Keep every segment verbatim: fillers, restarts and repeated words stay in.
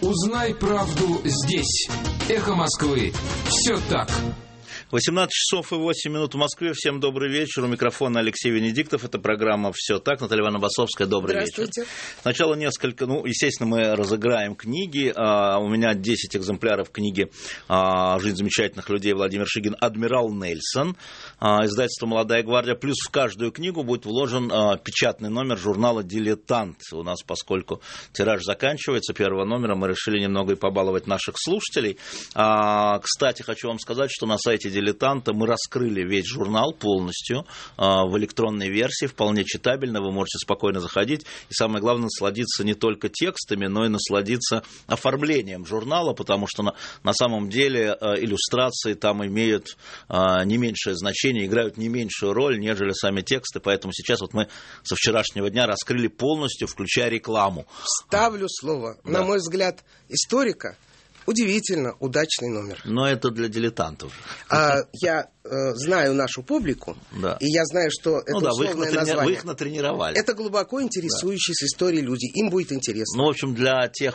Узнай правду здесь. Эхо Москвы. Все так. восемнадцать часов и восемь минут в Москве. Всем добрый вечер. У микрофона Алексей Венедиктов. Это программа «Все так». Наталья Ивановна Басовская, добрый Здравствуйте. вечер. Сначала несколько, ну, естественно, мы разыграем книги. А, у меня десять экземпляров книги а, «Жизнь замечательных людей» Владимир Шигин «Адмирал Нельсон». А, издательство «Молодая гвардия». Плюс в каждую книгу будет вложен а, печатный номер журнала «Дилетант». У нас, поскольку тираж заканчивается первого номера, мы решили немного и побаловать наших слушателей. А, кстати, хочу вам сказать, что на сайте «Дилетанта» мы раскрыли весь журнал полностью а, в электронной версии, вполне читабельно, вы можете спокойно заходить, и самое главное, насладиться не только текстами, но и насладиться оформлением журнала, потому что на, на самом деле а, иллюстрации там имеют а, не меньшее значение, играют не меньшую роль, нежели сами тексты, поэтому сейчас вот мы со вчерашнего дня раскрыли полностью, включая рекламу. Ставлю слово. Да. На мой взгляд, историка. Удивительно удачный номер. Но это для дилетантов. А, я э, знаю нашу публику, да. И я знаю, что это ну, да, условное вы их натрени... название. Вы их натренировали. Это глубоко интересующиеся да. историей люди. Им будет интересно. Ну, в общем, для тех,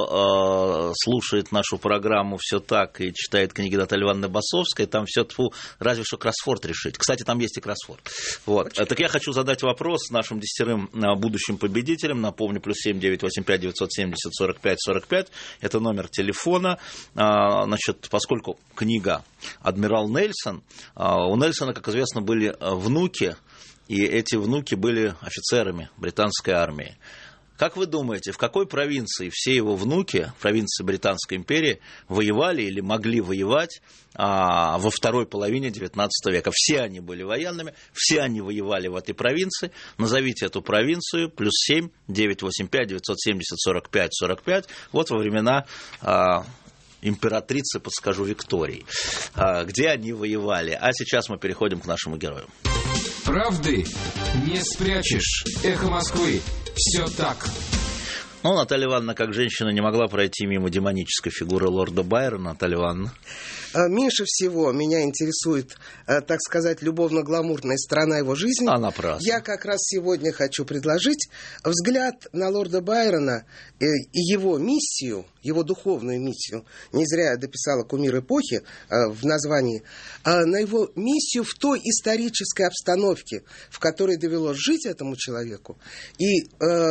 кто э, слушает нашу программу «Все так» и читает книги Натальи Ивановны Басовской, там все тьфу, разве что кроссворд решить. Кстати, там есть и кроссворд. Вот. Так я хочу задать вопрос нашим десятерым будущим победителям. Напомню, плюс семь девятьсот восемьдесят пять девятьсот семьдесят сорок пять сорок пять. Это номер телефона. Значит, поскольку книга «Адмирал Нельсон», у Нельсона, как известно, были внуки, и эти внуки были офицерами британской армии. Как вы думаете, в какой провинции все его внуки, провинции Британской империи, воевали или могли воевать а, во второй половине девятнадцатого века? Все они были военными, все они воевали в этой провинции. Назовите эту провинцию. Плюс семь девятьсот восемьдесят пять девятьсот семьдесят сорок пять сорок пять. Вот во времена а, императрицы, подскажу, Виктории, а, где они воевали. А сейчас мы переходим к нашему герою. Правды не спрячешь. Эхо Москвы. Все так. Ну, Наталья Ивановна, как женщина, не могла пройти мимо демонической фигуры лорда Байрона. Наталья Ивановна. Меньше всего меня интересует, так сказать, любовно-гламурная сторона его жизни. А напрасно. Я как раз сегодня хочу предложить взгляд на лорда Байрона и его миссию, его духовную миссию. Не зря я дописала «Кумир эпохи» в названии. На его миссию в той исторической обстановке, в которой довелось жить этому человеку. И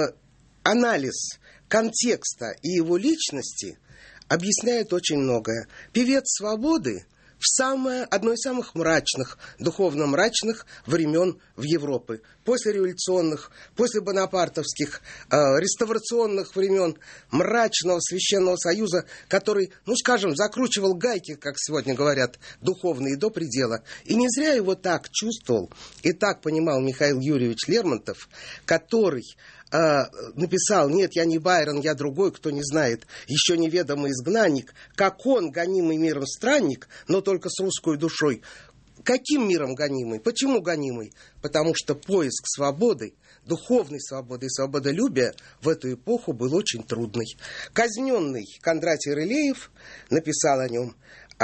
анализ контекста и его личности объясняет очень многое. Певец свободы в самое, одно из самых мрачных, духовно мрачных времен в Европе. После революционных, после бонапартовских, э, реставрационных времен мрачного Священного Союза, который, ну скажем, закручивал гайки, как сегодня говорят, духовные до предела. И не зря его так чувствовал и так понимал Михаил Юрьевич Лермонтов, который написал: «Нет, я не Байрон, я другой, кто не знает, еще неведомый изгнанник, как он, гонимый миром странник, но только с русской душой». Каким миром гонимый? Почему гонимый? Потому что поиск свободы, духовной свободы и свободолюбия в эту эпоху был очень трудный. Казненный Кондратий Рылеев написал о нем,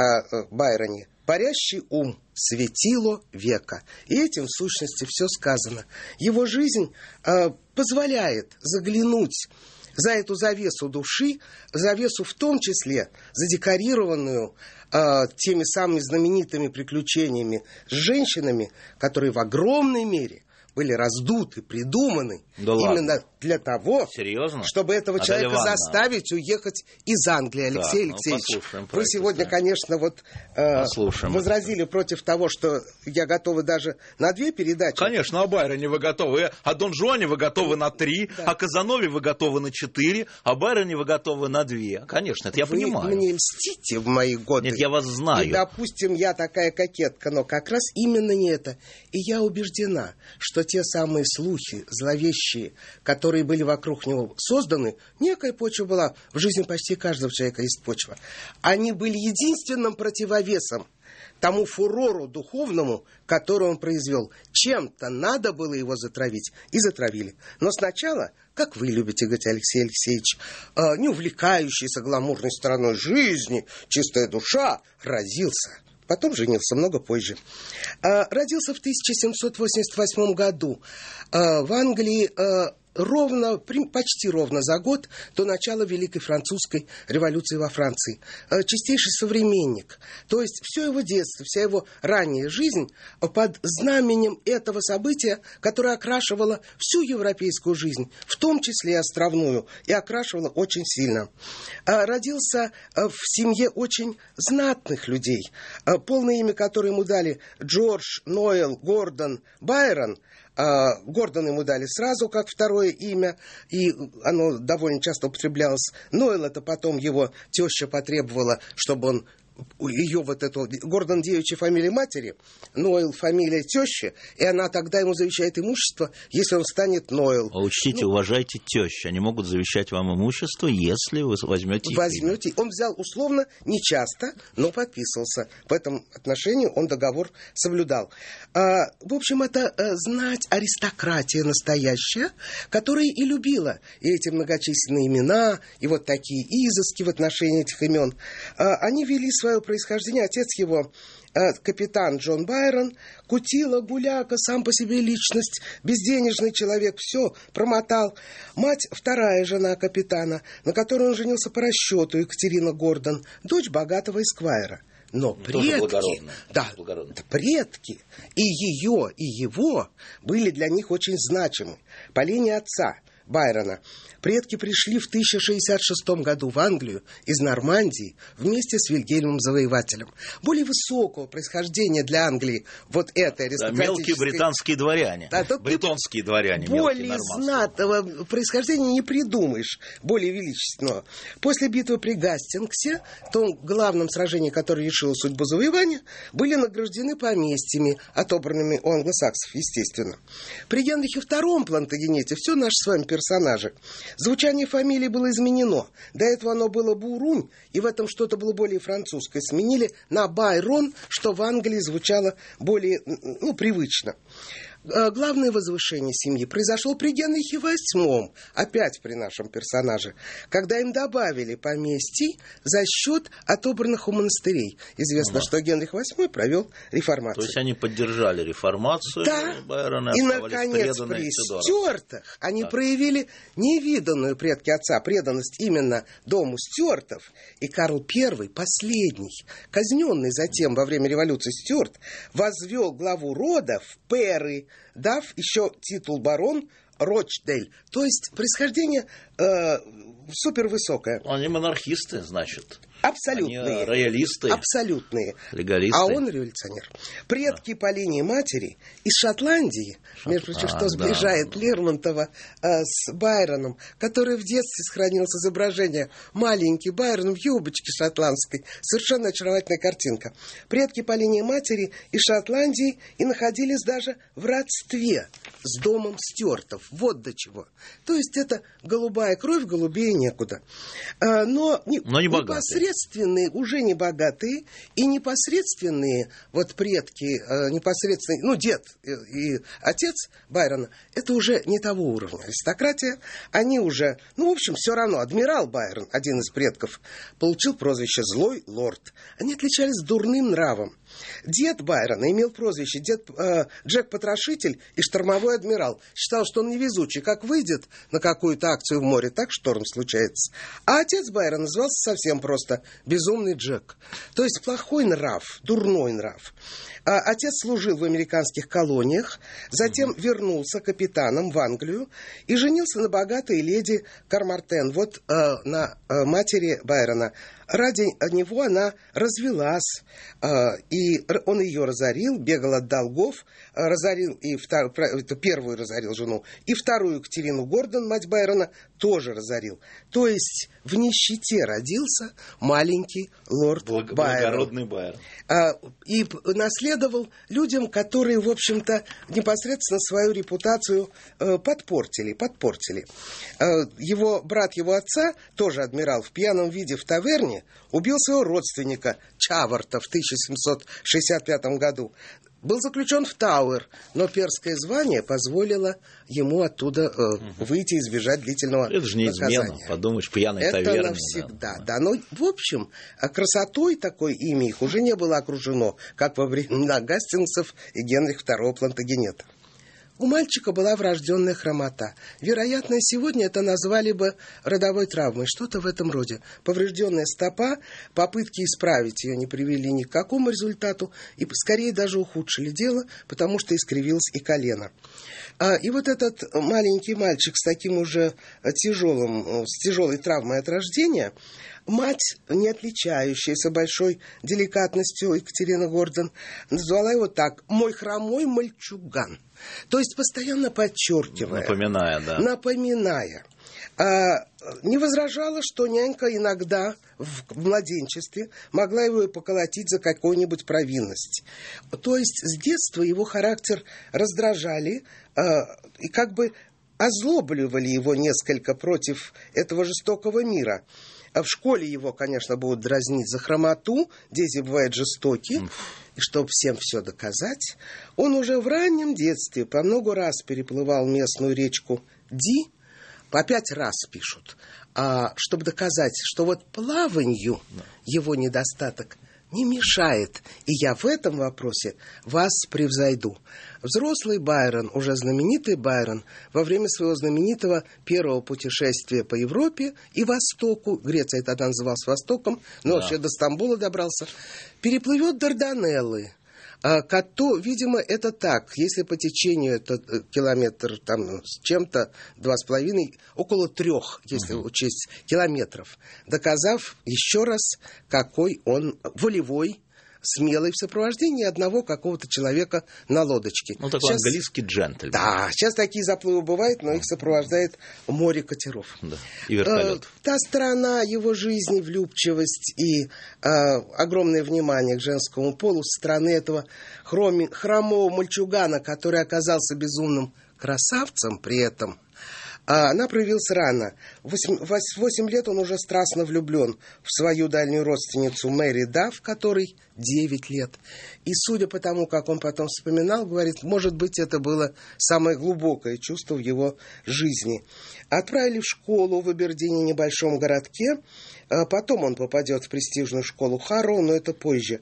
о Байроне: «Парящий ум, светило века». И этим, в сущности, все сказано. Его жизнь э, позволяет заглянуть за эту завесу души, завесу в том числе задекорированную э, теми самыми знаменитыми приключениями с женщинами, которые в огромной мере были раздуты, придуманы да именно ладно. Для того, серьезно? Чтобы этого Наталья человека Ивановна. Заставить уехать из Англии. Алексей да, Алексеевич, ну, вы это, сегодня, да. конечно, вот э, возразили это. Против того, что я готова даже на две передачи. Конечно, о Байроне вы готовы, о Дон Жуане вы готовы на три, да. О Казанове вы готовы на четыре, о Байроне вы готовы на две. Конечно, это я вы понимаю. Вы мне льстите в мои годы. Нет, я вас знаю. И, допустим, я такая кокетка, но как раз именно не это. И я убеждена, что те самые слухи зловещие, которые были вокруг него созданы, некая почва была, в жизни почти каждого человека есть почва, они были единственным противовесом тому фурору духовному, который он произвел. Чем-то надо было его затравить, и затравили. Но сначала, как вы любите говорить, Алексей Алексеевич, э, не увлекающийся гламурной стороной жизни, чистая душа, разился. Потом женился много позже. Э, родился в тысяча семьсот восемьдесят восьмом году э, в Англии. Э, ровно, почти ровно за год до начала Великой Французской революции во Франции. Чистейший современник. То есть все его детство, вся его ранняя жизнь под знаменем этого события, которое окрашивало всю европейскую жизнь, в том числе и островную, и окрашивало очень сильно. Родился в семье очень знатных людей, полное имя, которое ему дали Джордж Ноэл Гордон Байрон. Гордон ему дали сразу как второе имя, и оно довольно часто употреблялось. Ноэл — это потом его теща потребовала, чтобы он ее вот эту... Гордон — девичья фамилия матери, Ноэл — фамилия тещи, и она тогда ему завещает имущество, если он станет Ноэл. А учтите, ну, уважайте тещу. Они могут завещать вам имущество, если вы возьмете их возьмете. Он взял условно, не часто, но подписывался. В этом отношении он договор соблюдал. А, в общем, это а, знать аристократия настоящая, которая и любила и эти многочисленные имена, и вот такие изыски в отношении этих имен. А, они вели свою свое происхождение. Отец его, э, капитан Джон Байрон, кутила, гуляка, сам по себе личность, безденежный человек, все промотал. Мать, вторая жена капитана, на которой он женился по расчету, Екатерина Гордон, дочь богатого эсквайра. Но предки, да, предки и ее, и его были для них очень значимы. По линии отца Байрона предки пришли в тысяча шестьдесят шестом году в Англию из Нормандии вместе с Вильгельмом Завоевателем. Более высокого происхождения для Англии вот этой аристократической... Да, мелкие британские дворяне, да, бретонские дворяне. Более знатного происхождения не придумаешь, более величественного. После битвы при Гастингсе, том главном сражении, которое решило судьбу завоевания, были награждены поместьями, отобранными у англосаксов, естественно. При Генрихе втором Плантагенете все наши с вами персонажи. Звучание фамилии было изменено. До этого оно было Бурунь, и в этом что-то было более французское. Сменили на Байрон, что в Англии звучало более, ну, привычно. Главное возвышение семьи произошло при Генрихе восьмом, опять при нашем персонаже, когда им добавили поместий за счет отобранных у монастырей. Известно, ага. что Генрих восьмой провел реформацию. То есть они поддержали реформацию, да. Байрона, и, наконец, при Стюартах они да. проявили невиданную предки отца преданность именно дому Стюартов. И Карл Первый, последний, казненный затем во время революции Стюарт, возвел главу рода в пэры, дав еще титул барон Рочдель. То есть происхождение э, супервысокое. Они монархисты, значит. Абсолютные. Они роялисты. Абсолютные. Легалисты. А он революционер. Предки да. по линии матери из Шотландии, Шот... между прочим, а, что сближает да. Лермонтова э, с Байроном, который в детстве сохранилось изображение. Маленький Байрон в юбочке шотландской. Совершенно очаровательная картинка. Предки по линии матери из Шотландии и находились даже в родстве с домом Стюартов. Вот до чего. То есть это голубая кровь, голубее некуда. А, но не, но не богатые. Непосредственные, уже не богатые, и непосредственные вот предки, э, непосредственные, ну, дед и, и отец Байрона, это уже не того уровня. Аристократия, они уже, ну, в общем, все равно. Адмирал Байрон, один из предков, получил прозвище «Злой лорд». Они отличались дурным нравом. Дед Байрона имел прозвище дед, э, Джек-потрошитель и штормовой адмирал. Считал, что он невезучий. Как выйдет на какую-то акцию в море, так шторм случается. А отец Байрона назывался совсем просто безумный Джек. То есть плохой нрав, дурной нрав. А отец служил в американских колониях, затем mm-hmm. вернулся капитаном в Англию и женился на богатой леди Кармартен, вот э, на э, матери Байрона. Ради него она развелась, э, и он ее разорил, бегал от долгов, э, разорил и втор, первую разорил жену, и вторую Екатерину Гордон, мать Байрона, тоже разорил. То есть в нищете родился маленький лорд Благ, Байрон. Благородный Байрон. Э, и наследовал людям, которые, в общем-то, непосредственно свою репутацию э, подпортили, подпортили. Э, его брат его отца, тоже адмирал, в пьяном виде в таверне убил своего родственника Чаварта в тысяча семьсот шестьдесят пятом году. Был заключен в Тауэр, но перское звание позволило ему оттуда э, угу. выйти и избежать длительного наказания. Это же не измена, подумаешь, пьяной это таверне. Это навсегда, да. да. Но, в общем, красотой такой имя их уже не было окружено, как во времена Гастингсов и Генриха второго Плантагенета. У мальчика была врожденная хромота. Вероятно, сегодня это назвали бы родовой травмой, что-то в этом роде. Поврежденная стопа, попытки исправить ее не привели ни к какому результату, и скорее даже ухудшили дело, потому что искривилось и колено. И вот этот маленький мальчик с таким уже тяжелым, с тяжелой травмой от рождения, мать, не отличающаяся большой деликатностью, Екатерина Гордон, назвала его так: «мой хромой мальчуган». То есть постоянно подчеркивая, напоминая, да. напоминая. А, не возражала, что нянька иногда в, в младенчестве могла его и поколотить за какую-нибудь провинность. То есть с детства его характер раздражали а, и как бы озлобливали его несколько против этого жестокого мира. В школе его, конечно, будут дразнить за хромоту, дети бывают жестоки, и чтобы всем все доказать, он уже в раннем детстве по много раз переплывал местную речку Ди, по пять раз пишут, а, чтобы доказать, что вот плаванию его недостаток не мешает, и я в этом вопросе вас превзойду. Взрослый Байрон, уже знаменитый Байрон, во время своего знаменитого первого путешествия по Европе и Востоку, Греция тогда называлась Востоком, но да. вообще до Стамбула добрался, переплывет Дарданеллы. А, кото, видимо, это так, если по течению это километр там, с чем-то, два с половиной, около трех, если uh-huh. учесть, километров, доказав еще раз, какой он волевой, смелый в сопровождении одного какого-то человека на лодочке. Ну, такой сейчас, английский джентльмен. Да, сейчас такие заплывы бывают, но их сопровождает море катеров. Да, и вертолет. Э, та сторона его жизни, влюбчивость и э, огромное внимание к женскому полу со стороны этого хроми, хромого мальчугана, который оказался безумным красавцем при этом, она проявилась рано. В восемь лет он уже страстно влюблен в свою дальнюю родственницу Мэри Дафф, которой девять лет. И судя по тому, как он потом вспоминал, говорит, может быть, это было самое глубокое чувство в его жизни. Отправили в школу в Абердине, небольшом городке. Потом он попадет в престижную школу Харроу, но это позже.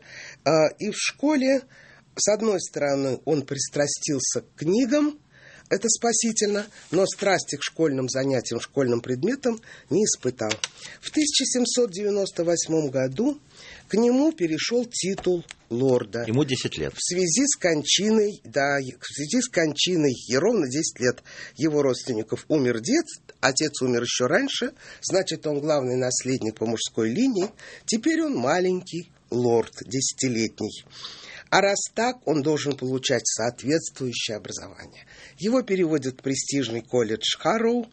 И в школе, с одной стороны, он пристрастился к книгам, это спасительно, но страсти к школьным занятиям, школьным предметам не испытал. В тысяча семьсот девяносто восьмом году к нему перешел титул лорда. Ему десять лет. В связи с кончиной, да, в связи с кончиной, и ровно десять лет его родственников умер дед, отец умер еще раньше, значит, он главный наследник по мужской линии, теперь он маленький лорд, десятилетний. А раз так, он должен получать соответствующее образование. Его переводят в престижный колледж Харроу,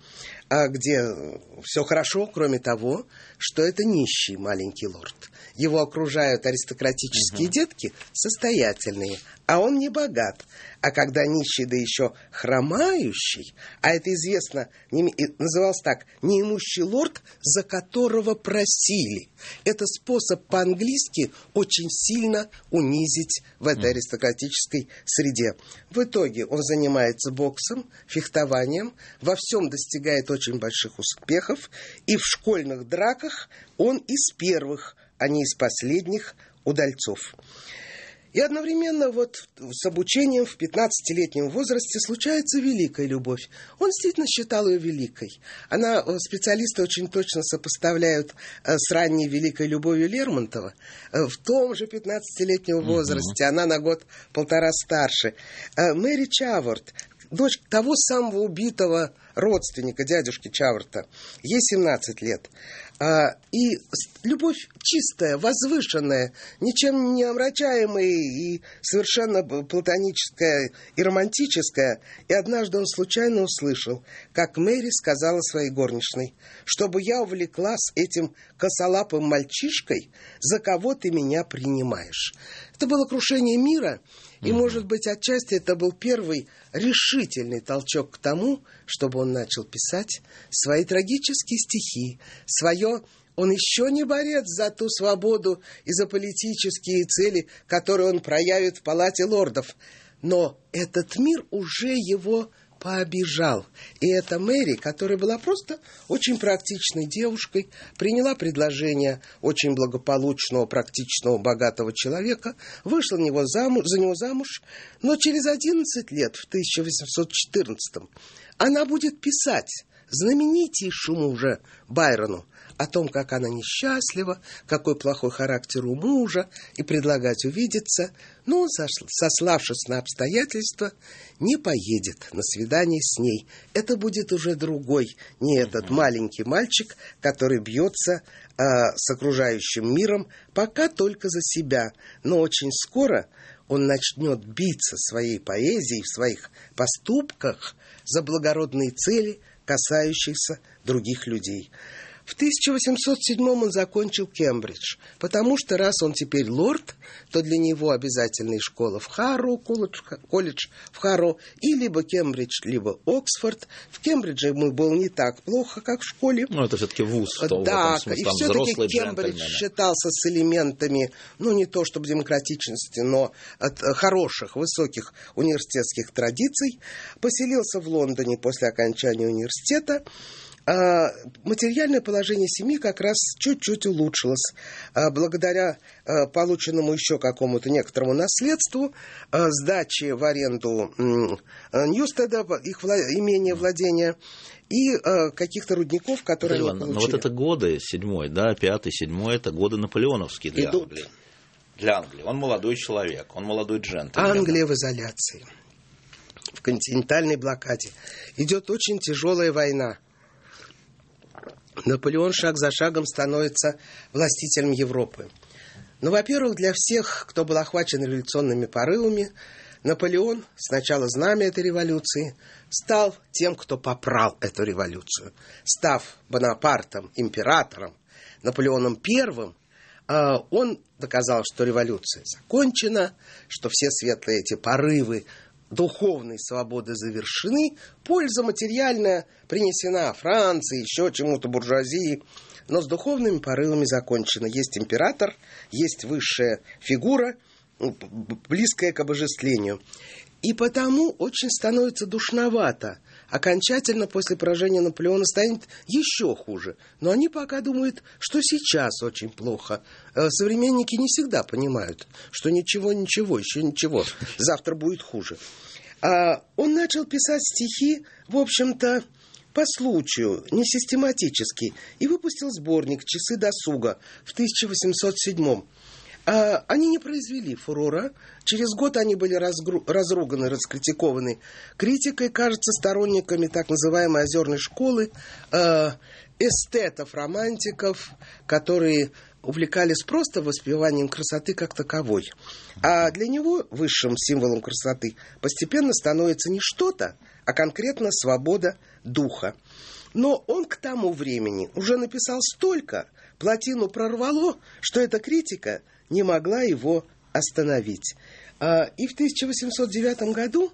где все хорошо, кроме того, что это нищий маленький лорд. Его окружают аристократические uh-huh. детки, состоятельные, а он не богат. А когда нищий, да еще хромающий, а это известно, не, назывался так, неимущий лорд, за которого просили. Это способ по-английски очень сильно унизить в этой аристократической среде. В итоге он занимается боксом, фехтованием, во всем достигает очень больших успехов, и в школьных драках он из первых, а не из последних удальцов. И одновременно вот с обучением в пятнадцатилетнем возрасте случается великая любовь. Он действительно считал ее великой. Она, специалисты очень точно сопоставляют с ранней великой любовью Лермонтова. В том же пятнадцатилетнем возрасте, mm-hmm. она на год-полтора старше. Мэри Чавард, дочь того самого убитого родственника, дядюшки Чаварта, ей семнадцать лет. И любовь чистая, возвышенная, ничем не омрачаемая и совершенно платоническая и романтическая. И однажды он случайно услышал, как Мэри сказала своей горничной, чтобы я увлеклась этим косолапым мальчишкой, за кого ты меня принимаешь. Это было крушение мира. И, может быть, отчасти это был первый решительный толчок к тому, чтобы он начал писать свои трагические стихи, свое... Он еще не борец за ту свободу и за политические цели, которые он проявит в Палате лордов. Но этот мир уже его пообижал. И эта Мэри, которая была просто очень практичной девушкой, приняла предложение очень благополучного, практичного, богатого человека, вышла за него замуж, за него замуж, но через одиннадцать лет, в тысяча восемьсот четырнадцатом, она будет писать знаменитейшему уже Байрону о том, как она несчастлива, какой плохой характер у мужа, и предлагать увидеться. Но он, сославшись на обстоятельства, не поедет на свидание с ней. Это будет уже другой, не этот маленький мальчик, который бьется э, с окружающим миром, пока только за себя. Но очень скоро он начнет биться своей поэзией в своих поступках за благородные цели, касающиеся других людей. В тысяча восемьсот седьмом он закончил Кембридж, потому что раз он теперь лорд, то для него обязательно и школа в Харроу, колледж, колледж в Харроу, и либо Кембридж, либо Оксфорд. В Кембридже ему было не так плохо, как в школе. Ну, это все-таки вуз. В том, да, в этом смысле, и все-таки Кембридж джентльмены. считался с элементами, ну, не то чтобы демократичности, но от хороших, высоких университетских традиций. Поселился в Лондоне после окончания университета. А материальное положение семьи как раз чуть-чуть улучшилось а, благодаря а, полученному еще какому-то некоторому наследству, а, сдаче в аренду м, Ньюстеда, их вла- имения владения, и а, каких-то рудников, которые Иван, они получили. Но вот это годы, седьмой, да, пятый, седьмой, это годы наполеоновские для Идут. Англии. Для Англии. Он молодой человек, он молодой джентльмен. Англия в изоляции, в континентальной блокаде. Идет очень тяжелая война. Наполеон шаг за шагом становится властителем Европы. Но, во-первых, для всех, кто был охвачен революционными порывами, Наполеон, сначала знамя этой революции, стал тем, кто попрал эту революцию. Став Бонапартом, императором, Наполеоном Первым, он доказал, что революция закончена, что все светлые эти порывы духовной свободы завершены, польза материальная принесена Франции, еще чему-то, буржуазии, но с духовными порывами закончено. Есть император, есть высшая фигура, близкая к обожествлению. И потому очень становится душновато. Окончательно после поражения Наполеона станет еще хуже. Но они пока думают, что сейчас очень плохо. Современники не всегда понимают, что ничего-ничего, еще ничего, завтра будет хуже. А он начал писать стихи, в общем-то, по случаю, не систематически, и выпустил сборник «Часы досуга» в тысяча восемьсот седьмом. А они не произвели фурора. Через год они были разгру... разруганы, раскритикованы критикой, кажется, сторонниками так называемой озерной школы, э, эстетов, романтиков, которые увлекались просто воспеванием красоты как таковой. А для него высшим символом красоты постепенно становится не что-то, а конкретно свобода духа. Но он к тому времени уже написал столько, плотину прорвало, что эта критика не могла его остановить. И в тысяча восемьсот девятом году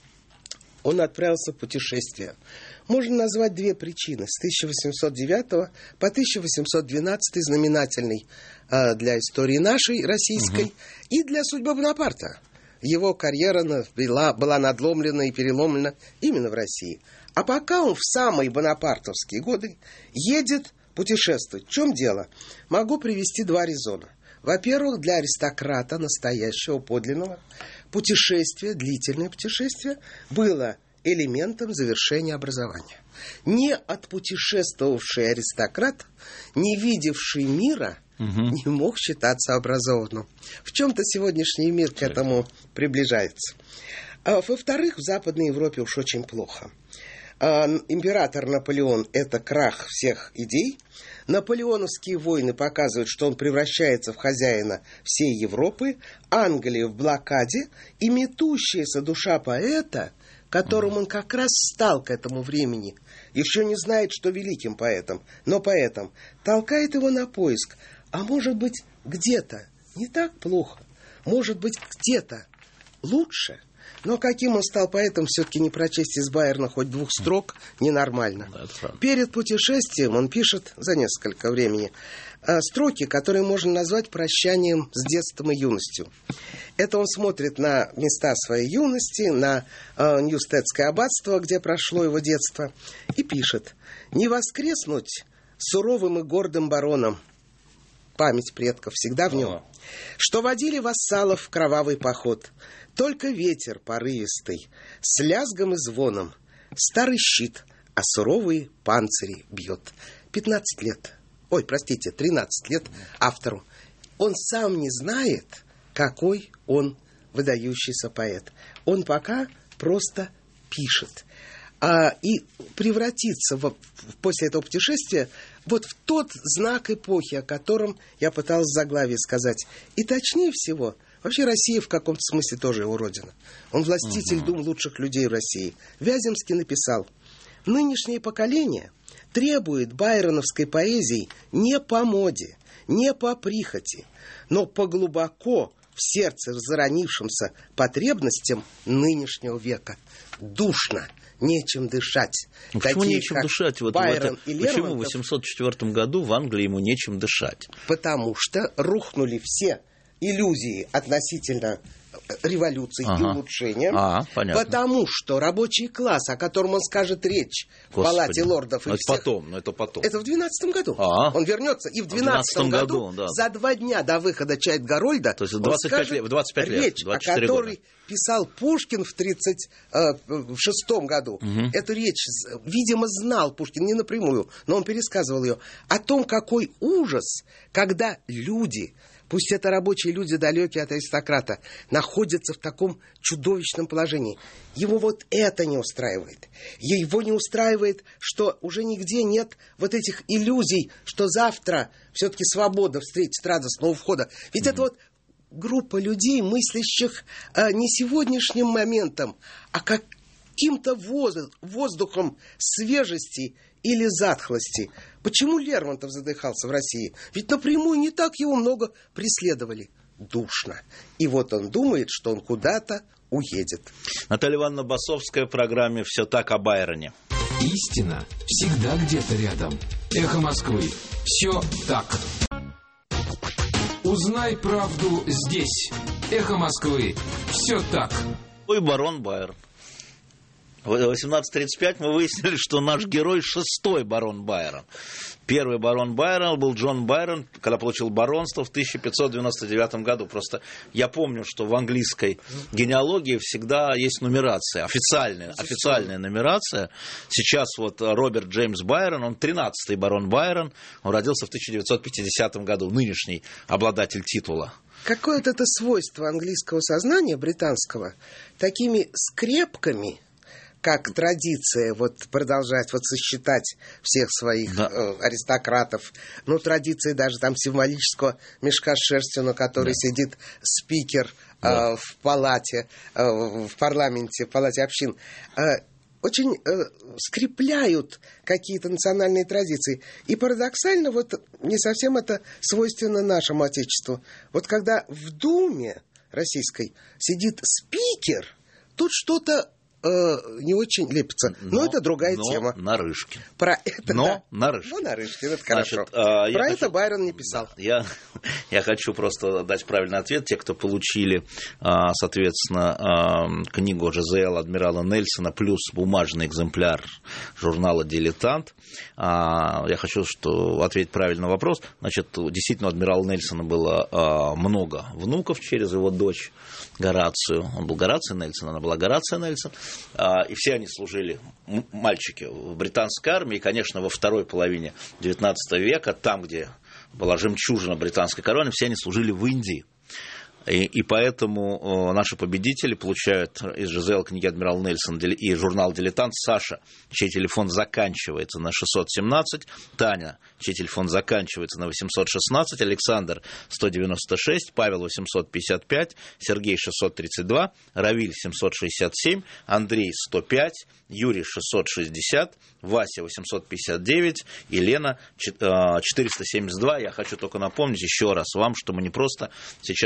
он отправился в путешествие. Можно назвать две причины. С тысяча восемьсот девятого по тысяча восемьсот двенадцатый знаменательный для истории нашей, российской, угу. и для судьбы Бонапарта. Его карьера была, была надломлена и переломлена именно в России. А пока он в самые бонапартовские годы едет путешествовать. В чем дело? Могу привести два резона. Во-первых, для аристократа, настоящего, подлинного, путешествие, длительное путешествие, было элементом завершения образования. Не отпутешествовавший аристократ, не видевший мира, угу. не мог считаться образованным. В чем-то сегодняшний мир к этому приближается. А, во-вторых, в Западной Европе уж очень плохо. А, император Наполеон – это крах всех идей. Наполеоновские войны показывают, что он превращается в хозяина всей Европы, Англия в блокаде, и метущаяся душа поэта, которым он как раз стал к этому времени, еще не знает, что великим поэтом, но поэтом, толкает его на поиск. А может быть, где-то не так плохо, может быть, где-то лучше. Но каким он стал поэтом, все-таки не прочесть из Байрона хоть двух строк ненормально. Перед путешествием он пишет за несколько времени строки, которые можно назвать прощанием с детством и юностью. Это он смотрит на места своей юности, на э, Ньюстедское аббатство, где прошло его детство, и пишет: «Не воскреснуть суровым и гордым бароном, память предков всегда в нем, что водили вассалов в кровавый поход, только ветер порывистый, с лязгом и звоном, старый щит, а суровые панцири бьет». пятнадцать лет. Ой, простите, тринадцать лет автору. Он сам не знает, какой он выдающийся поэт. Он пока просто пишет. А, и превратится в, после этого путешествия вот в тот знак эпохи, о котором я пыталась в заглавии сказать. И точнее всего, вообще Россия в каком-то смысле тоже его родина. Он властитель uh-huh. дум лучших людей в России. Вяземский написал: «Нынешнее поколение требует байроновской поэзии не по моде, не по прихоти, но по глубоко в сердце заронившимся потребностям нынешнего века. Душно, нечем дышать». Ну, почему Такие, нечем дышать? Вот Байрон это, и почему Лермонтов, в восемьсот четвёртом году в Англии ему нечем дышать? Потому что рухнули все иллюзии относительно революции ага. и улучшения, а, потому что рабочий класс, о котором он скажет речь Господи. в Палате лордов... Но и это всех... потом, но это потом. Это в двенадцатом году. А. Он вернется, и в двенадцатом году, году да. за два дня до выхода Чайт-Гарольда, то есть двадцать пять лет, двадцать пять речь, лет, о которой года. писал Пушкин в тридцать шестом году. Угу. Эту речь, видимо, знал Пушкин, не напрямую, но он пересказывал ее, о том, какой ужас, когда люди... Пусть это рабочие люди, далекие от аристократа, находятся в таком чудовищном положении. Его вот это не устраивает. Его не устраивает, что уже нигде нет вот этих иллюзий, что завтра все-таки свобода встретит радостного входа. Ведь mm-hmm. это вот группа людей, мыслящих а, не сегодняшним моментом, а каким-то воздухом свежести или затхлости. Почему Лермонтов задыхался в России? Ведь напрямую не так его много преследовали. Душно. И вот он думает, что он куда-то уедет. Наталья Ивановна Басовская в программе «Все так о Байроне». Истина всегда где-то рядом. Эхо Москвы. Все так. Узнай правду здесь. Эхо Москвы. Все так. Ой, барон Байрон. В восемнадцать тридцать пять мы выяснили, что наш герой шестой барон Байрон. Первый барон Байрон был Джон Байрон, когда получил баронство в тысяча пятьсот девяносто девятом году. Просто я помню, что в английской генеалогии всегда есть нумерация, официальная, официальная нумерация. Сейчас вот Роберт Джеймс Байрон, он тринадцатый барон Байрон, он родился в тысяча девятьсот пятидесятом году, нынешний обладатель титула. Какое-то это свойство английского сознания, британского, такими скрепками, как традиция вот продолжать вот сосчитать всех своих да. э, аристократов, ну, традиции даже там символического мешка с шерстью, на которой да. сидит спикер э, да. в палате, э, в парламенте, в палате общин, э, очень э, скрепляют какие-то национальные традиции. И парадоксально, вот не совсем это свойственно нашему Отечеству. Вот когда в Думе российской сидит спикер, тут что-то не очень лепится. Но, но это другая но тема. Нарышкин. Про это, но да. Нарышкин. Ну, Нарышкин, это хорошо. Значит, а, Про это хочу... Байрон не писал. Я, я хочу просто дать правильный ответ. Те, кто получили, соответственно, книгу Жизель адмирала Нельсона плюс бумажный экземпляр журнала «Дилетант», я хочу что, ответить правильно на вопрос. Значит, действительно, у адмирала Нельсона было много внуков через его дочь Горацию. Он был Гораций Нельсон, она была Горация Нельсон. И все они служили, мальчики, в британской армии. И, конечно, во второй половине девятнадцатого века, там, где была жемчужина британской короны, все они служили в Индии. И, и поэтому наши победители получают из Жизель книги адмирала Нельсона и журнал «Дилетант» Саша, чей телефон заканчивается на шестьсот семнадцать, Таня, чей телефон заканчивается на восемьсот шестнадцать, Александр сто девяносто шесть, Павел восемьсот пятьдесят пять, Сергей шестьсот тридцать два, Равиль семьсот шестьдесят семь, Андрей сто пять, Юрий шестьсот шестьдесят, Вася восемьсот пятьдесят девять, Елена четыреста семьдесят два. Я хочу только напомнить еще раз вам, что мы не просто сейчас на сайте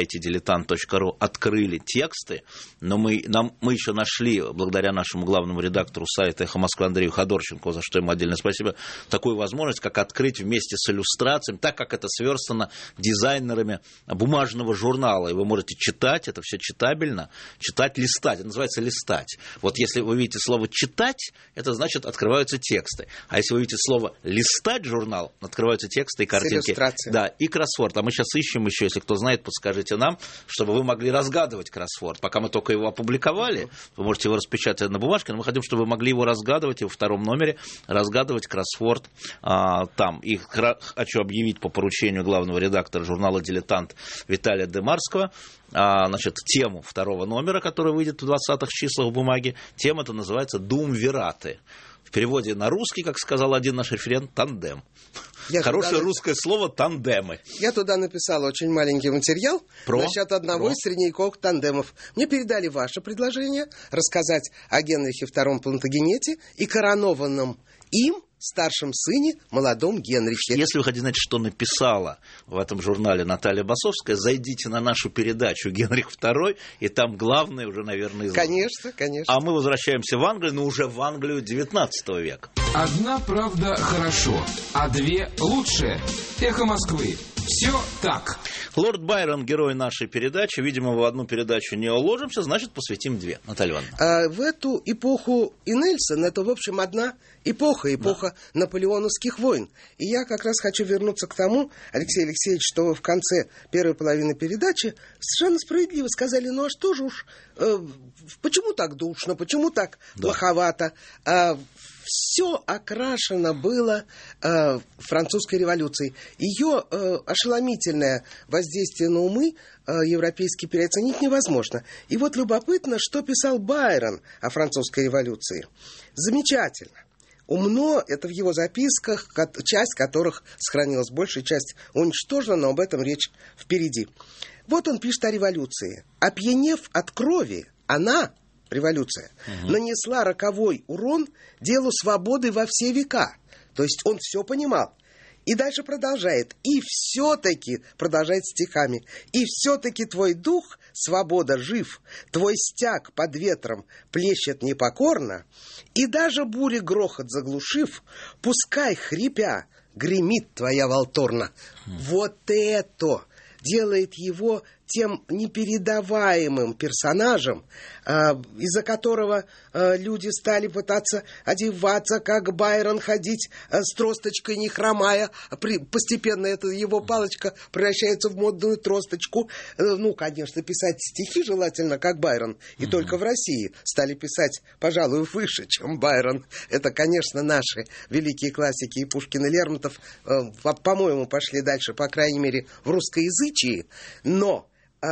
сайте дилетант точка ру открыли тексты, но мы, нам, мы еще нашли, благодаря нашему главному редактору сайта «Эхо Москвы» Андрею Ходорченко, за что ему отдельное спасибо, такую возможность, как открыть вместе с иллюстрациями, так как это сверстано дизайнерами бумажного журнала, и вы можете читать, это все читабельно, читать, листать, это называется листать. Вот если вы видите слово «читать», это значит, открываются тексты, а если вы видите слово «листать» журнал, открываются тексты и картинки. Да, и кроссворд. А мы сейчас ищем еще, если кто знает, подскажите нам, чтобы вы могли разгадывать кроссворд. Пока мы только его опубликовали, вы можете его распечатать на бумажке, но мы хотим, чтобы вы могли его разгадывать, и во втором номере разгадывать кроссворд а, там. И хочу объявить по поручению главного редактора журнала «Дилетант» Виталия Демарского, а, значит, тему второго номера, который выйдет в двадцатых числах в бумаге. Тема это называется «Думвираты». В переводе на русский, как сказал один наш референт, тандем. Я Хорошее туда... русское слово «тандемы». Я туда написал очень маленький материал Про? насчет одного Про? из средневековых тандемов. Мне передали ваше предложение рассказать о Генрихе втором Плантагенете и коронованном им старшем сыне, молодом Генрихе. Если вы хотите знать, что написала в этом журнале Наталья Басовская, зайдите на нашу передачу «Генрих второй», и там главное уже, наверное, изложено. Конечно, конечно. А мы возвращаемся в Англию, но уже в Англию девятнадцатого века. Одна правда хорошо, а две лучше. Эхо Москвы. Все так. Лорд Байрон, герой нашей передачи. Видимо, в одну передачу не уложимся, значит, посвятим две. Наталья Ивановна. А в эту эпоху и Нельсон, это, в общем, одна эпоха, эпоха да. наполеоновских войн. И я как раз хочу вернуться к тому, Алексей Алексеевич, что вы в конце первой половины передачи совершенно справедливо сказали, ну а что же уж, э, почему так душно, почему так да. плоховато? А, все окрашено было э, французской революцией. Ее э, ошеломительное воздействие на умы э, европейские переоценить невозможно. И вот любопытно, что писал Байрон о французской революции. Замечательно. Умно, это в его записках, часть которых сохранилась, большая часть уничтожена, но об этом речь впереди. Вот он пишет о революции. Опьянев от крови, она... революция, угу. нанесла роковой урон делу свободы во все века. То есть он все понимал. И дальше продолжает. И все-таки, продолжает стихами, и все-таки твой дух, свобода, жив, твой стяг под ветром плещет непокорно, и даже бури грохот заглушив, пускай, хрипя, гремит твоя волторна. Угу. Вот это делает его тем непередаваемым персонажем, из-за которого люди стали пытаться одеваться, как Байрон, ходить с тросточкой, не хромая. Постепенно эта его палочка превращается в модную тросточку. Ну, конечно, писать стихи желательно, как Байрон. И mm-hmm. только в России стали писать, пожалуй, выше, чем Байрон. Это, конечно, наши великие классики и Пушкин, и Лермонтов, по-моему, пошли дальше, по крайней мере, в русскоязычии. Но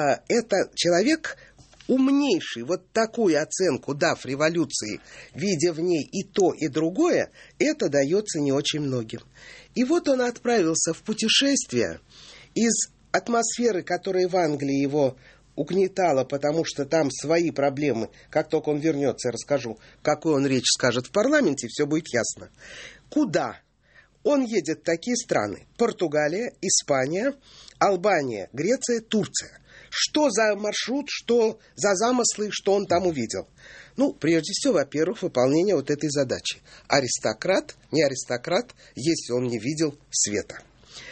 это человек умнейший, вот такую оценку дав революции, видя в ней и то, и другое, это дается не очень многим. И вот он отправился в путешествие из атмосферы, которая в Англии его угнетала, потому что там свои проблемы. Как только он вернется, я расскажу, какую он речь скажет в парламенте, все будет ясно. Куда? Он едет в такие страны: Португалия, Испания, Албания, Греция, Турция. Что за маршрут, что за замыслы, что он там увидел? Ну, прежде всего, во-первых, выполнение вот этой задачи. Аристократ, не аристократ, если он не видел света.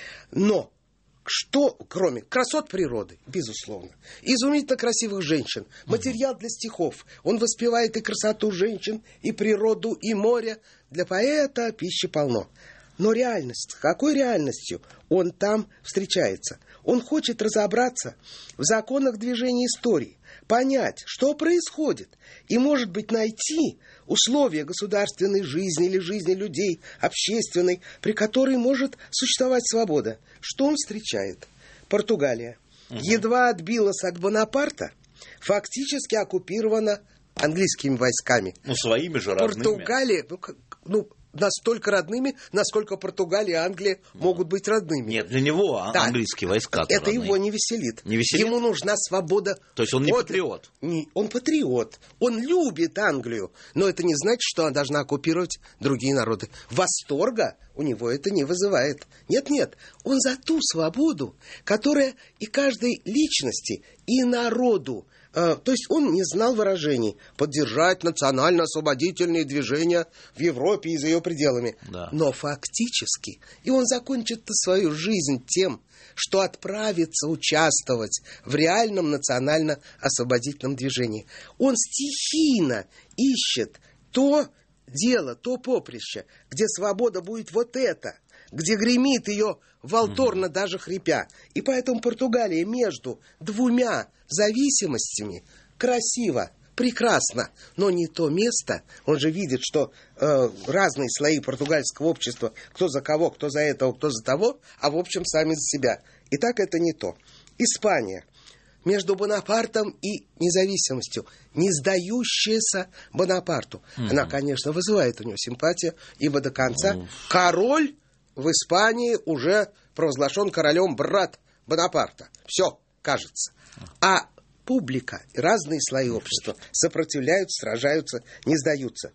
Но что, кроме красот природы, безусловно, изумительно красивых женщин, материал для стихов. Он воспевает и красоту женщин, и природу, и море. Для поэта пищи полно. Но реальность, какой реальностью он там встречается? Он хочет разобраться в законах движения истории, понять, что происходит, и, может быть, найти условия государственной жизни или жизни людей, общественной, при которой может существовать свобода. Что он встречает? Португалия. Угу. Едва отбилась от Бонапарта, фактически оккупирована английскими войсками. Ну, своими же родными. Португалия, ну, ну настолько родными, насколько Португалия и Англия могут быть родными. Нет, для него а, да. английские войска. Это родные. Его не веселит. не веселит. Ему нужна свобода. То есть он не от... патриот? Не, он патриот. Он любит Англию. Но это не значит, что она должна оккупировать другие народы. Восторга у него это не вызывает. Нет-нет. Он за ту свободу, которая и каждой личности, и народу. То есть он не знал выражений «поддержать национально-освободительные движения в Европе и за ее пределами». Да. Но фактически, и он закончит свою жизнь тем, что отправится участвовать в реальном национально-освободительном движении. Он стихийно ищет то дело, то поприще, где свобода будет вот это, где гремит ее волторно, угу. даже хрипя. И поэтому Португалия между двумя зависимостями красиво, прекрасно, но не то место. Он же видит, что э, разные слои португальского общества, кто за кого, кто за этого, кто за того, а в общем сами за себя. И так это не то. Испания. Между Бонапартом и независимостью, не сдающаяся Бонапарту. Mm-hmm. Она, конечно, вызывает у него симпатию, ибо до конца mm-hmm. король в Испании уже провозглашен королем брат Бонапарта. Все, кажется. А публика и разные слои общества сопротивляются, сражаются, не сдаются.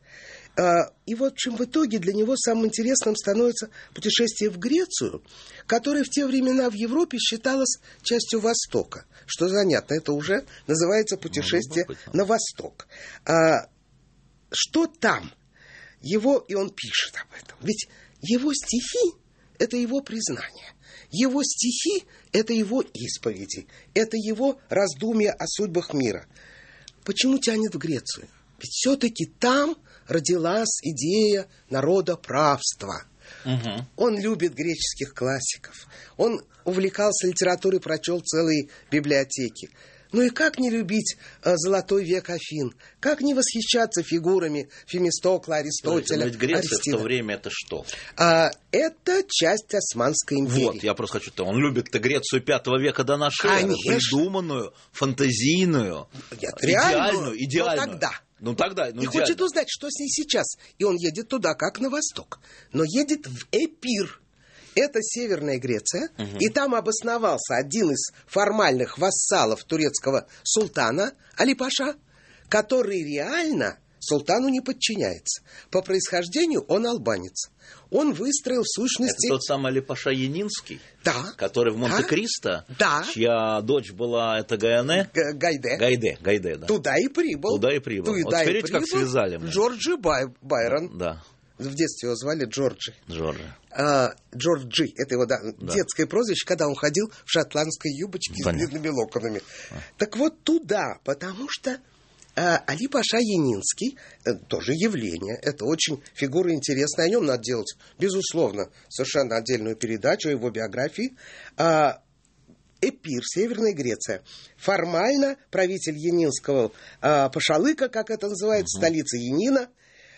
И вот в чем в итоге для него самым интересным становится путешествие в Грецию, которое в те времена в Европе считалось частью Востока. Что занятно, это уже называется путешествие на Восток. А, что там? Его, и он пишет об этом. Ведь его стихи – это его признание. Его стихи – это его исповеди. Это его раздумья о судьбах мира. Почему тянет в Грецию? Ведь все-таки там родилась идея народоправства. Угу. Он любит греческих классиков. Он увлекался литературой, прочел целые библиотеки. Ну и как не любить э, золотой век Афин? Как не восхищаться фигурами Фемистокла, Аристотеля, Ведь Греция Аристида? В то время это что? А, это часть Османской империи. Вот, я просто хочу... Он любит-то Грецию пятого века до нашей эры. Придуманную, фантазийную, Нет, идеальную, идеальную. Но тогда. Ну тогда, ну, и идеально. хочет узнать, что с ней сейчас. И он едет туда, как на восток. Но едет в Эпир. Это Северная Греция. Угу. И там обосновался один из формальных вассалов турецкого султана Али-Паша, который реально султану не подчиняется. По происхождению он албанец. Он выстроил в сущности... Это тот самый Али-Паша Янинский? Да. Который в Монте-Кристо? Да. Чья дочь была, это Гайане? Г- Гайде. Гайде, Гайде, да. Туда и прибыл. Туда и прибыл. Туда вот теперь и как связали мы. Джорджи Бай- Байрон. Да. В детстве его звали Джорджи. Джорджи. А, Джорджи, это его да, да. детское прозвище, когда он ходил в шотландской юбочке Понятно. С длинными локонами. А. Так вот туда, потому что а, Али-Паша Янинский, тоже явление, это очень фигура интересная, о нем надо делать, безусловно, совершенно отдельную передачу о его биографии. А, Эпир, Северная Греция. Формально правитель Янинского а, Пашалыка, как это называется, угу. столица Янина,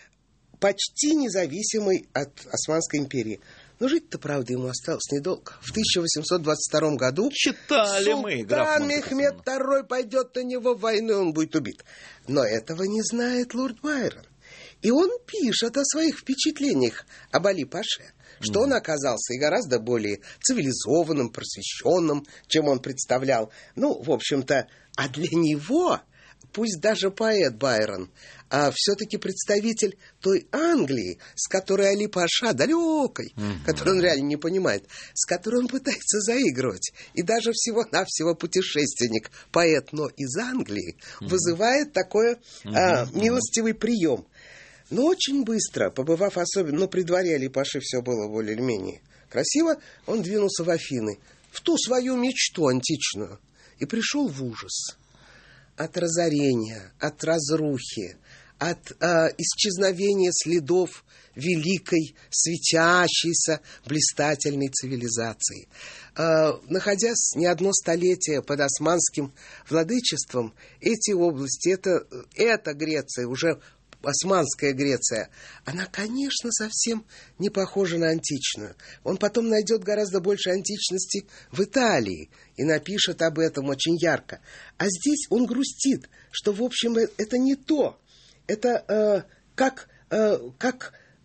почти независимый от Османской империи. Но жить-то, правда, ему осталось недолго. В тысяча восемьсот двадцать втором году Читали мы, султан Мехмед второй пойдет на него в войну, и он будет убит. Но этого не знает лорд Байрон. И он пишет о своих впечатлениях об Али-Паше, что mm. он оказался и гораздо более цивилизованным, просвещенным, чем он представлял. Ну, в общем-то, а для него... Пусть даже поэт Байрон, а все-таки представитель той Англии, с которой Али-Паша, далекой, mm-hmm. которую он реально не понимает, с которой он пытается заигрывать, и даже всего-навсего путешественник, поэт, но из Англии, mm-hmm. вызывает такой mm-hmm. а, милостивый прием. Но очень быстро, побывав особенно, ну, при дворе Али-Паши все было более или менее красиво, он двинулся в Афины, в ту свою мечту античную, и пришел в ужас. От разорения, от разрухи, от э, исчезновения следов великой, светящейся, блистательной цивилизации. Э, находясь не одно столетие под османским владычеством, эти области, это, эта Греция, уже Османская Греция, она, конечно, совсем не похожа на античную. Он потом найдет гораздо больше античности в Италии и напишет об этом очень ярко. А здесь он грустит, что, в общем, это не то. Это э, как, э, как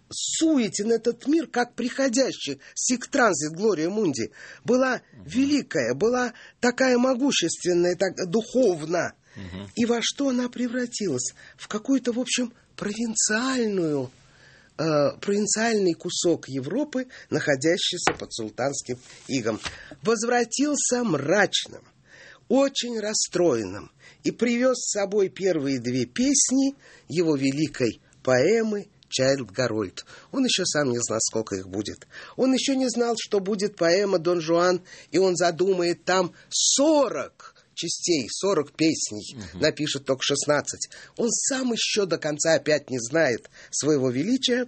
суетен этот мир, как приходящий сиктранзит Глория Мунди, была великая, была такая могущественная, так духовна. Угу. И во что она превратилась? В какую-то, в общем, провинциальную, э, провинциальный кусок Европы, находящийся под султанским игом. Возвратился мрачным, очень расстроенным и привез с собой первые две песни его великой поэмы «Чайльд Гарольд». Он еще сам не знал, сколько их будет. Он еще не знал, что будет поэма «Дон Жуан», и он задумает там сорок частей, сорок песней, угу. напишет только шестнадцать. Он сам еще до конца опять не знает своего величия.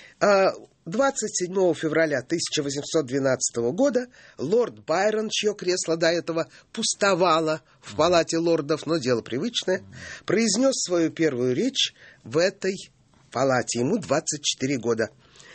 двадцать седьмого февраля тысяча восемьсот двенадцатого года лорд Байрон, чье кресло до этого пустовало в палате лордов, но дело привычное, произнес свою первую речь в этой палате. Ему двадцать четыре года.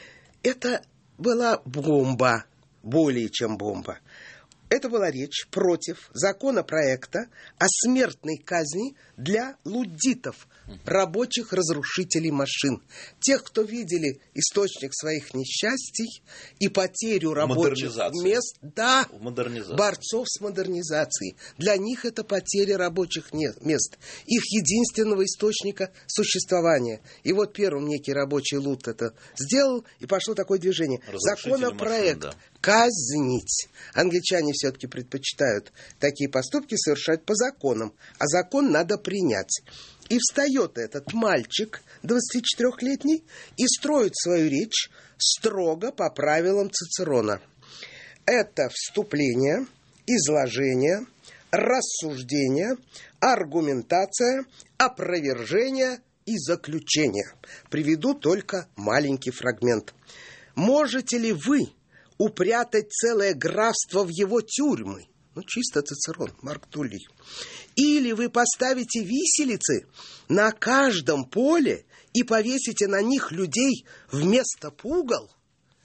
Это была бомба, более чем бомба. Это была речь против законопроекта о смертной казни для луддитов, рабочих разрушителей машин. Тех, кто видели источник своих несчастий и потерю рабочих мест, да, борцов с модернизацией. Для них это потеря рабочих мест, их единственного источника существования. И вот первым некий рабочий луд это сделал, и пошло такое движение. Законопроект машин, да. Казнить. Англичане все-таки предпочитают такие поступки совершать по законам, а закон надо принять. И встает этот мальчик, двадцатичетырёхлетний, и строит свою речь строго по правилам Цицерона. Это вступление, изложение, рассуждение, аргументация, опровержение и заключение. Приведу только маленький фрагмент. «Можете ли вы упрятать целое графство в его тюрьмы?» Ну, чисто Цицерон, Марк Туллий. «Или вы поставите виселицы на каждом поле и повесите на них людей вместо пугал?»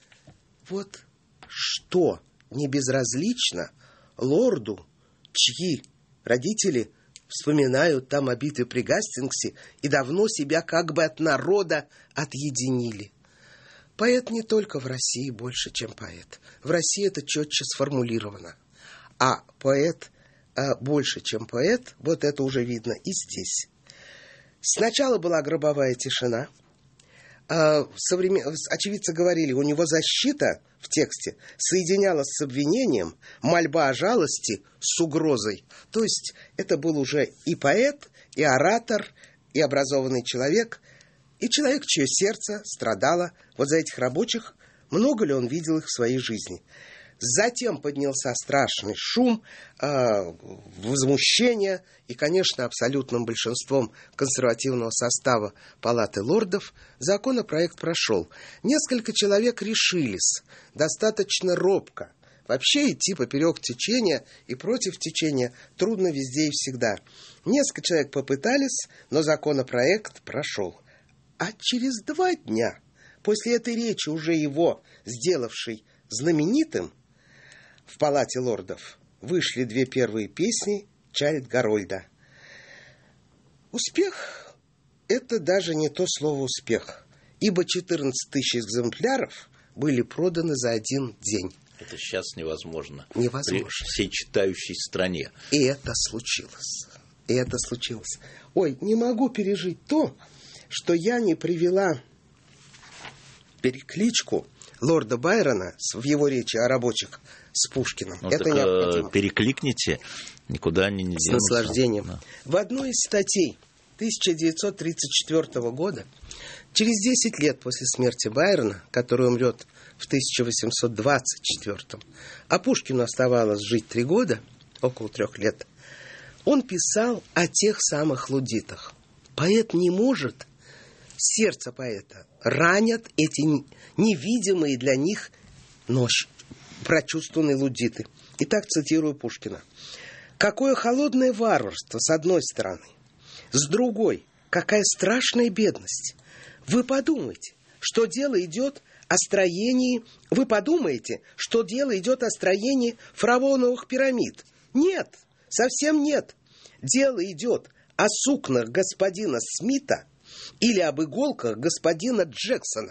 Вот что не безразлично лорду, чьи родители вспоминают там о битве при Гастингсе и давно себя как бы от народа отъединили. Поэт не только в России больше, чем поэт. В России это четче сформулировано. А поэт а, больше, чем поэт, вот это уже видно и здесь. Сначала была гробовая тишина. А, современ... Очевидцы говорили, у него защита в тексте соединялась с обвинением, мольба о жалости с угрозой. То есть это был уже и поэт, и оратор, и образованный человек, и человек, чье сердце страдало вот за этих рабочих. Много ли он видел их в своей жизни? Затем поднялся страшный шум, э, возмущение, и, конечно, абсолютным большинством консервативного состава Палаты лордов законопроект прошел. Несколько человек решились, достаточно робко. Вообще идти поперек течения и против течения трудно везде и всегда. Несколько человек попытались, но законопроект прошел. А через два дня, после этой речи, уже его сделавшей знаменитым, в Палате лордов вышли две первые песни Чайльд Гарольда. Успех – это даже не то слово «успех», ибо четырнадцать тысяч экземпляров были проданы за один день. Это сейчас невозможно. Невозможно. При всей читающей стране. И это случилось. И это случилось. Ой, не могу пережить то, что я не привела перекличку лорда Байрона в его речи о рабочих с Пушкиным. Ну, это так необходимо. Перекликните, никуда не денутся. С наслаждением. Да. В одной из статей тысяча девятьсот тридцать четвёртого года, через десять лет после смерти Байрона, который умрет в тысяча восемьсот двадцать четвёртом, а Пушкину оставалось жить три года, около трех лет, он писал о тех самых луддитах. Поэт не может, сердце поэта ранят эти невидимые для них ночь, прочувствованные луддиты. Итак, цитирую Пушкина. «Какое холодное варварство, с одной стороны. С другой, какая страшная бедность. Вы подумайте, что дело идет о строении... Вы подумаете, что дело идет о строении фараоновых пирамид. Нет, совсем нет. Дело идет о сукнах господина Смита или об иголках господина Джексона.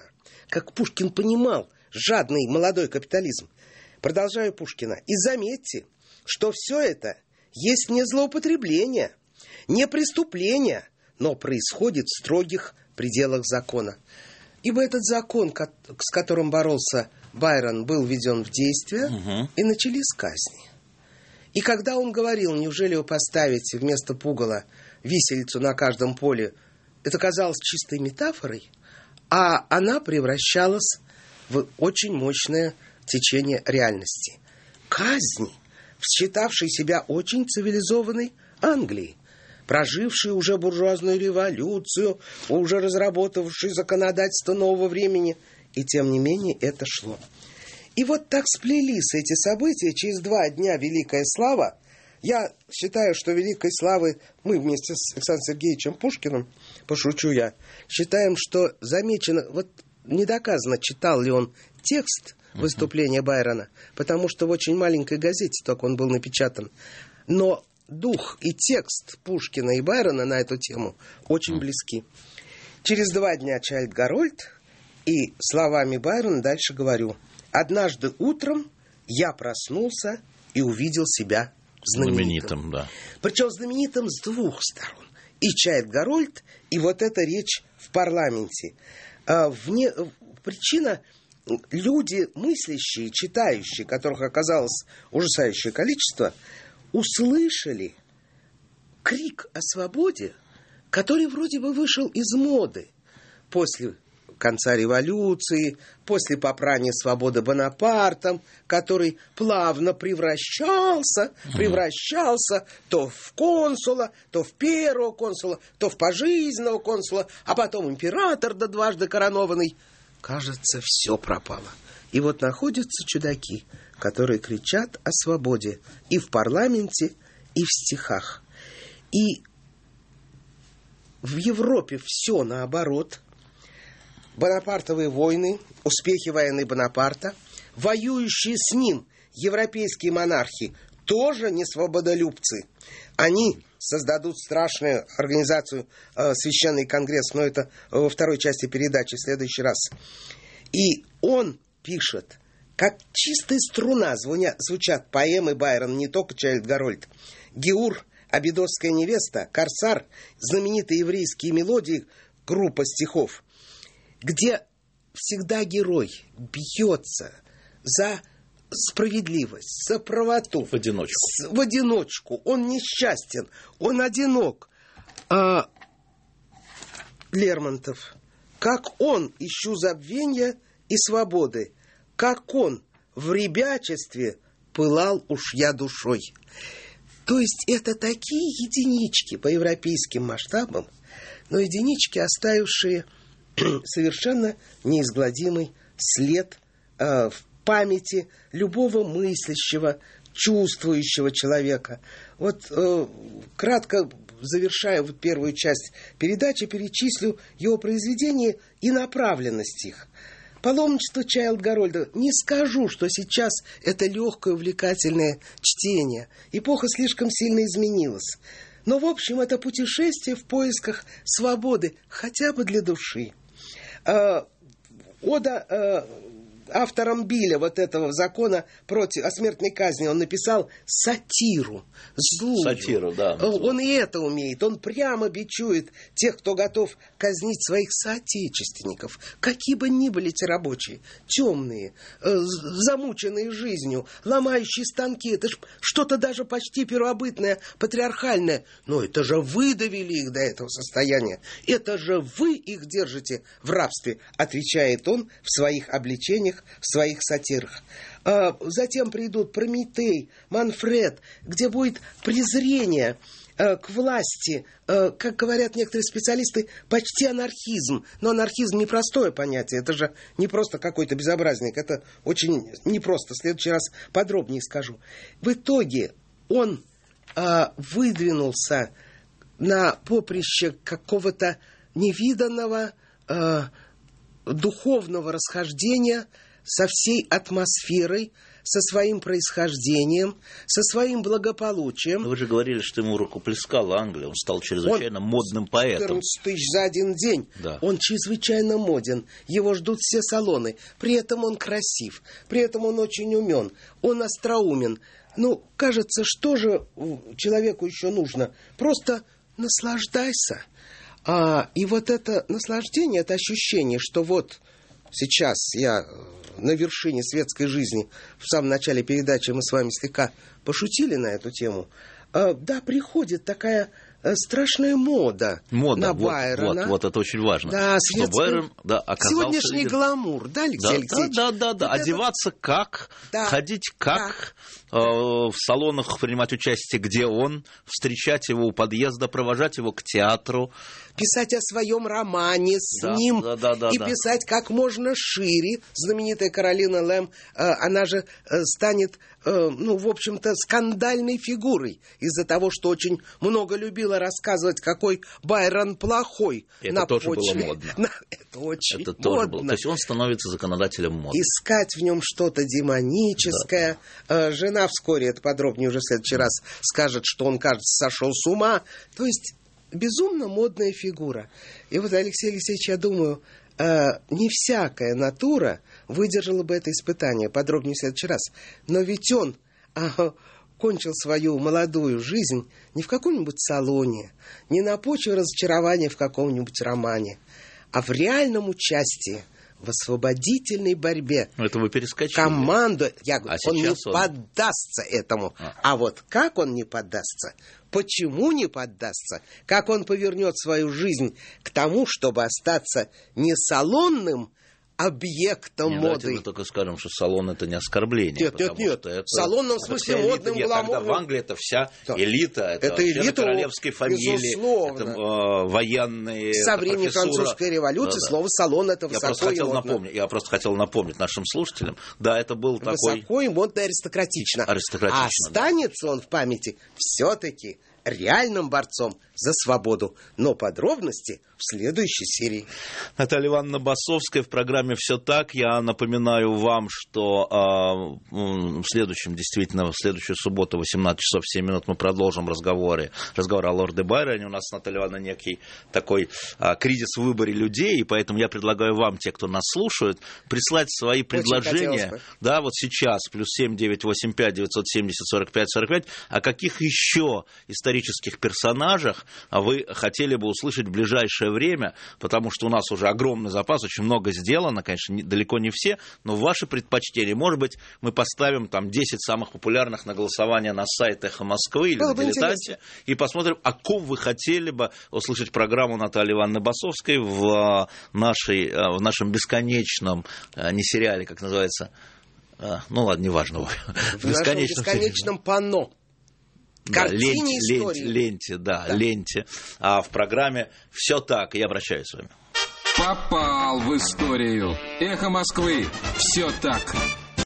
как Пушкин понимал жадный молодой капитализм. Продолжаю Пушкина. И заметьте, что все это есть не злоупотребление, не преступление, но происходит в строгих пределах закона. Ибо этот закон, с которым боролся Байрон, был введен в действие, угу. и начались казни. И когда он говорил, неужели вы поставите вместо пугала виселицу на каждом поле, это казалось чистой метафорой, а она превращалась в очень мощное течение реальности. Казни, считавшей себя очень цивилизованной Англией, прожившей уже буржуазную революцию, уже разработавшей законодательство нового времени, и тем не менее это шло. И вот так сплелись эти события. Через два дня Великая Слава. Я считаю, что Великой Славы мы вместе с Александром Сергеевичем Пушкиным, пошучу я, считаем, что замечено, вот не доказано, читал ли он текст выступления Байрона, потому что в очень маленькой газете только он был напечатан. Но дух и текст Пушкина и Байрона на эту тему очень близки. Через два дня Чайльд Гарольд, и словами Байрона дальше говорю. «Однажды утром я проснулся и увидел себя знаменитым». знаменитым да. Причем знаменитым с двух сторон. И Чайльд Гарольд, и вот эта речь в парламенте. А, вне, причина, люди мыслящие, читающие, которых оказалось ужасающее количество, услышали крик о свободе, который вроде бы вышел из моды после конца революции, после попрания свободы Бонапартом, который плавно превращался, превращался то в консула, то в первого консула, то в пожизненного консула, а потом император да дважды коронованный. Кажется, все пропало. И вот находятся чудаки, которые кричат о свободе и в парламенте, и в стихах. И в Европе все наоборот. Бонапартовые войны, успехи войны Бонапарта, воюющие с ним европейские монархи тоже не свободолюбцы. Они создадут страшную организацию э, Священный Конгресс, но это во второй части передачи в следующий раз. И он пишет, как чистая струна звуня, звучат поэмы Байрона, не только Чайльд Гарольд. Геур, Абидосская невеста, Корсар, знаменитые еврейские мелодии, группа стихов, где всегда герой бьется за справедливость, за правоту. В одиночку. С, в одиночку. Он несчастен, он одинок. А Лермонтов, как он ищу забвенья и свободы, как он в ребячестве пылал уж я душой. То есть это такие единички по европейским масштабам, но единички, оставившие совершенно неизгладимый след э, в памяти любого мыслящего, чувствующего человека. Вот э, кратко завершая вот первую часть передачи, перечислю его произведения и направленность их. Паломничество Чайльд Гарольда. Не скажу, что сейчас это легкое, увлекательное чтение. Эпоха слишком сильно изменилась. Но, в общем, это путешествие в поисках свободы, хотя бы для души. Ода автором Биля вот этого закона против, о смертной казни он написал сатиру, злую. Сатиру, да. Он и это умеет. Он прямо бичует тех, кто готов казнить своих соотечественников, какие бы ни были те рабочие, темные, замученные жизнью, ломающие станки. Это ж что-то даже почти первобытное, патриархальное. Но это же вы довели их до этого состояния. Это же вы их держите в рабстве, отвечает он в своих обличениях, в своих сатирах. Затем придут Прометей, Манфред, где будет презрение к власти, как говорят некоторые специалисты, почти анархизм. Но анархизм непростое понятие, это же не просто какой-то безобразник, это очень непросто. В следующий раз подробнее скажу. В итоге он выдвинулся на поприще какого-то невиданного духовного расхождения со всей атмосферой, со своим происхождением, со своим благополучием. Вы же говорили, что ему рукоплескала Англия, он стал чрезвычайно он модным поэтом. четырнадцать тысяч за один день. Да. Он чрезвычайно моден, его ждут все салоны. При этом он красив, при этом он очень умен, он остроумен. Ну, кажется, что же человеку еще нужно? Просто наслаждайся. А, и вот это наслаждение, это ощущение, что вот сейчас я на вершине светской жизни, в самом начале передачи мы с вами слегка пошутили на эту тему. А, да, приходит такая страшная мода, мода на вот, Байрона. Вот, вот это очень важно. Да, что светский... Байрон да, оказался... Сегодняшний лидер... гламур, да, Алексей да, Алексеевич? Да, да, да, да. Вот одеваться это... как, да, ходить как, да. э, в салонах принимать участие, где он, встречать его у подъезда, провожать его к театру. Писать о своем романе с да, ним да, да, да, и да. писать как можно шире. Знаменитая Каролина Лэм, э, она же э, станет, э, ну, в общем-то, скандальной фигурой из-за того, что очень много любила рассказывать, какой Байрон плохой. Это на тоже почве. было модно. На... Это очень Это тоже модно. было. То есть он становится законодателем моды. Искать в нем что-то демоническое. Да. Э, жена вскоре, это подробнее уже в следующий раз, скажет, что он, кажется, сошел с ума. То есть безумно модная фигура. И вот, Алексей Алексеевич, я думаю, э, не всякая натура выдержала бы это испытание. Подробнее в следующий раз. Но ведь он э, кончил свою молодую жизнь не в каком-нибудь салоне, не на почве разочарования в каком-нибудь романе, а в реальном участии в освободительной борьбе. Ну, это вы перескочили. Команду, я говорю, а он не он... поддастся этому. А. а вот как он не поддастся, почему не поддастся, как он повернет свою жизнь к тому, чтобы остаться не салонным объектом не, моды. Мы только скажем, что салон — это не оскорбление. Нет, нет, нет. Это, в салонном смысле модным, нет, гламурным. Тогда в Англии это вся да. элита. Это, это элита королевской фамилии. Безусловно. Это э, военные. Со времени французской революции да, да. слово салон — это высоко я просто хотел и модно. напомнить, Я просто хотел напомнить нашим слушателям. Да, это был высоко такой... Высоко и модно, аристократично. Аристократично. А останется да. он в памяти все-таки реальным борцом за свободу. Но подробности в следующей серии. Наталья Ивановна Басовская в программе «Все так». Я напоминаю вам, что э, в следующем, действительно, в следующую субботу, восемнадцать часов семь минут, мы продолжим разговоры, разговор о лорде Байроне. У нас, Наталья Ивановна, некий такой э, кризис в выборе людей, и поэтому я предлагаю вам, те, кто нас слушают, прислать свои предложения. Да, вот сейчас, плюс семь девятьсот восемьдесят пять девятьсот семьдесят сорок пять сорок пять, о каких еще исторических персонажах вы хотели бы услышать в ближайшее время, потому что у нас уже огромный запас, очень много сделано, конечно, не, далеко не все, но ваши предпочтения. Может быть, мы поставим там десять самых популярных на голосование на сайт «Эхо Москвы» или Было на «Дилетанте», и посмотрим, о ком вы хотели бы услышать программу Натальи Ивановны Басовской в, нашей, в нашем бесконечном, не сериале, как называется, ну ладно, неважно. В нашем бесконечном панно. Да, ленте, ленте, ленте, да, да, ленте. А в программе «Все так». Я обращаюсь с вами. Попал в историю. Эхо Москвы. Все так.